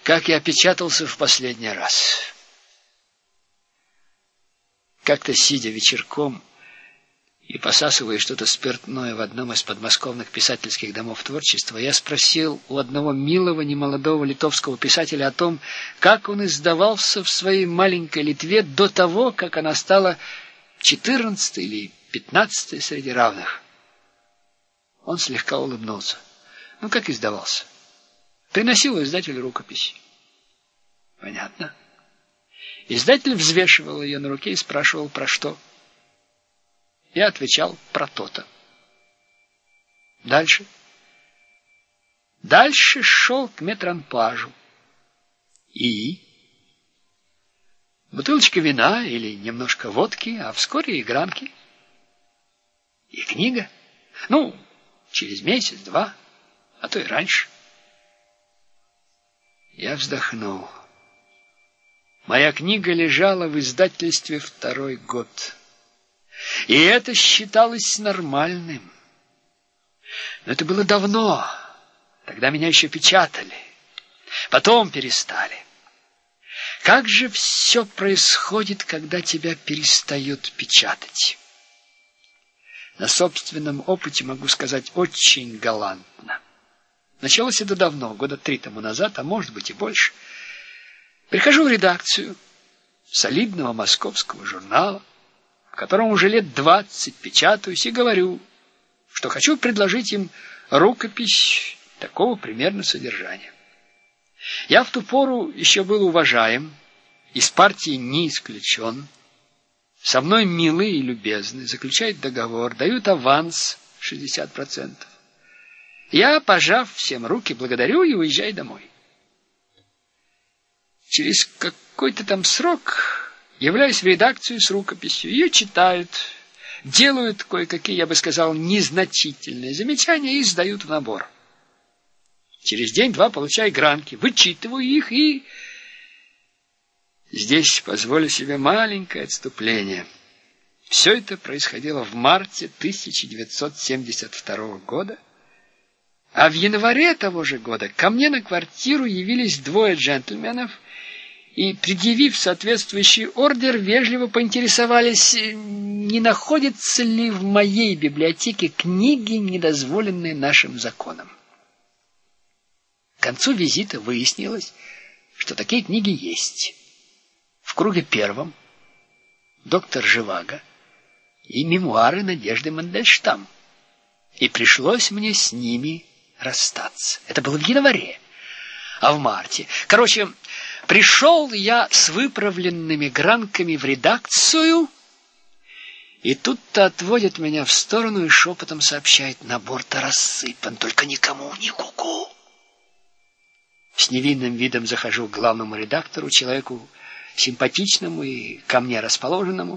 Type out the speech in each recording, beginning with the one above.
Как я печатался в последний раз. Как-то, сидя вечерком и посасывая что-то спиртное в одном из подмосковных писательских домов творчества, я спросил у одного милого немолодого литовского писателя о том, как он издавался в своей маленькой Литве до того, как она стала 14-й или 15-й среди равных. Он слегка улыбнулся. Ну, как издавался? Приносил издатель рукопись. Понятно. Издатель взвешивал ее на руке и спрашивал, про что. Я отвечал, про то-то. Дальше? Дальше шел к метранпажу. И? Бутылочка вина или немножко водки, а вскоре и гранки. И книга. Ну, через месяц-два, а то и раньше. Я вздохнул. Моя книга лежала в издательстве 2-й год. И это считалось нормальным. Но это было давно. Тогда меня еще печатали. Потом перестали. Как же все происходит, когда тебя перестают печатать? На собственном опыте могу сказать очень галантно. Началось это давно, года 3 тому назад, а может быть и больше. Прихожу в редакцию солидного московского журнала, в котором уже лет 20 печатаюсь, и говорю, что хочу предложить им рукопись такого примерно содержания. Я в ту пору еще был уважаем, из партии не исключен, со мной милы и любезны, заключают договор, дают аванс 60%. Я, пожав всем руки, благодарю и уезжаю домой. Через какой-то там срок являюсь в редакцию с рукописью. Ее читают, делают кое-какие, я бы сказал, незначительные замечания и сдают в набор. Через день-два получаю гранки, вычитываю их и... Здесь позволю себе маленькое отступление. Все это происходило в марте 1972 года. А в январе того же года ко мне на квартиру явились 2 джентльменов и, предъявив соответствующий ордер, вежливо поинтересовались, не находятся ли в моей библиотеке книги, недозволенные нашим законом. К концу визита выяснилось, что такие книги есть. В круге 1 доктор Живаго и мемуары Надежды Мандельштам. И пришлось мне с ними расстаться. Это было в январе. А в марте... Короче, пришел я с выправленными гранками в редакцию, и тут-то отводят меня в сторону и шепотом сообщает: набор-то рассыпан, только никому, ни ку-ку. С невинным видом захожу к главному редактору, человеку симпатичному и ко мне расположенному.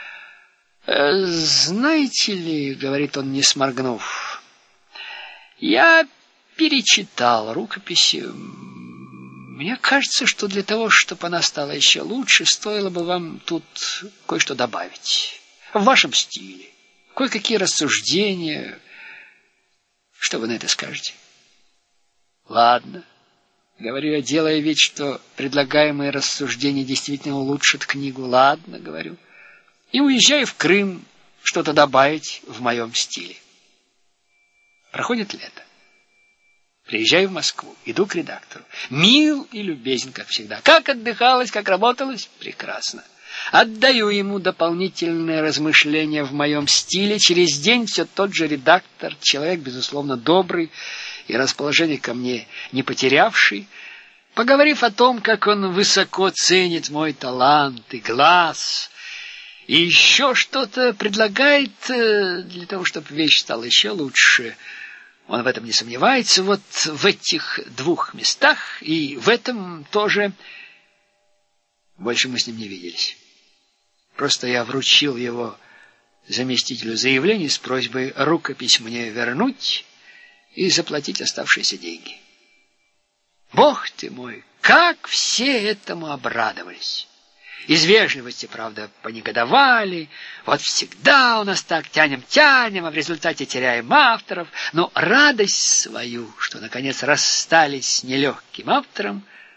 «Знаете ли, — говорит он, не сморгнув, — я перечитал рукопись. Мне кажется, что для того, чтобы она стала еще лучше, стоило бы вам тут кое-что добавить. В вашем стиле. Кое-какие рассуждения. Что вы на это скажете?» «Ладно», — говорю я, делая вид, что предлагаемые рассуждения действительно улучшат книгу. «Ладно», — говорю, и уезжаю в Крым что-то добавить в моем стиле. Проходит лето. Приезжаю в Москву, иду к редактору. Мил и любезен, как всегда. Как отдыхалось, как работалось? Прекрасно. Отдаю ему дополнительные размышления в моем стиле. Через день все тот же редактор, человек, безусловно, добрый и расположение ко мне не потерявший, поговорив о том, как он высоко ценит мой талант и глаз, и еще что-то предлагает для того, чтобы вещь стала еще лучше. Он в этом не сомневается. Вот в этих 2 местах и в этом тоже. Больше мы с ним не виделись. Просто я вручил его заместителю заявление с просьбой рукопись мне вернуть и заплатить оставшиеся деньги. Бог ты мой, как все этому обрадовались! Из вежливости, правда, понегодовали. Вот всегда у нас так тянем, а в результате теряем авторов. Но радость свою, что наконец расстались с нелегким автором,